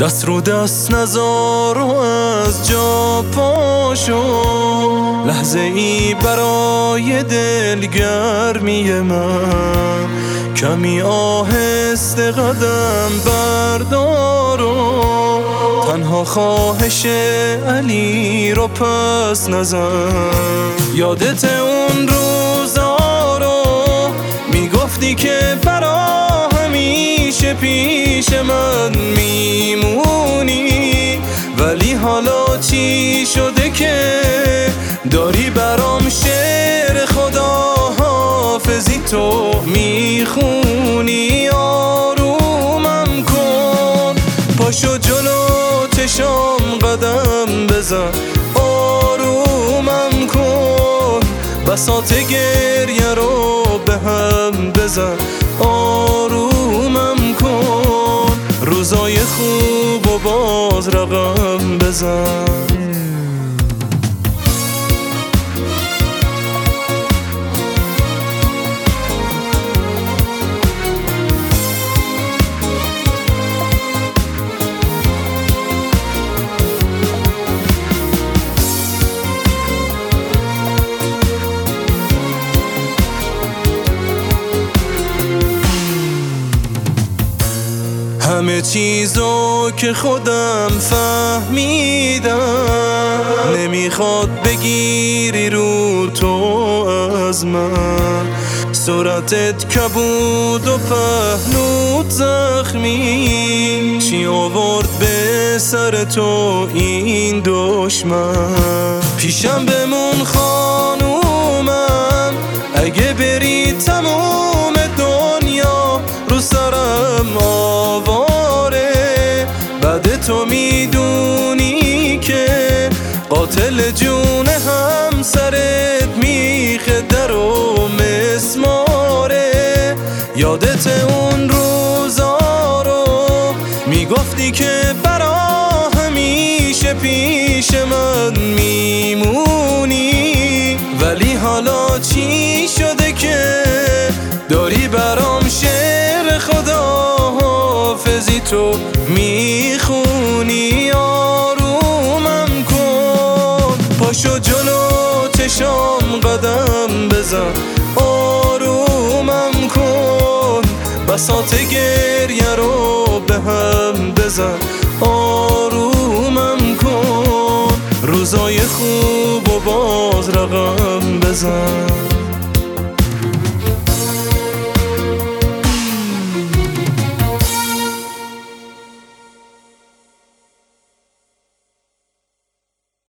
دست رو دست نذار و از جا پاشو، لحظه ای برای دلگرمی من. کمی آهسته قدم بردار و تنها خواهش علی رو پس نزن. یادت اون روزا رو میگفتی که برا همیشه پیش من میمونی، ولی حالا چی شده که داری برام شعر خداحافظی تو میخونی؟ آرومم کن، پاشو جلو چشام قدم بزن. آرومم کن، بساط گریه رو به هم بزن. آرومم کن، روزای خوب و باز رقم بزن. همه چیزو که خودم فهمیدم، نمیخواد بگیری رو تو از من. صورتت کبود و پهلوت زخمی، چی آورد به سر تو این دشمن؟ پیشم بمون خانومم، اگه بری تموم دنیا رو سرم آواره. بعد تو میدونی که قاتل جون همسرت میخه در و مسماره. یادت اون روزا رو میگفتی که برا همیشه پیش من میمونی، ولی حالا چی شده که داری برام شعر خداحافظی تو میخونی؟ آرومم کن، پاشو جلو چشام قدم بزن. آرومم کن، بساط گریه رو به هم بزن. آرومم کن، روزای خوب و باز رقم بزن.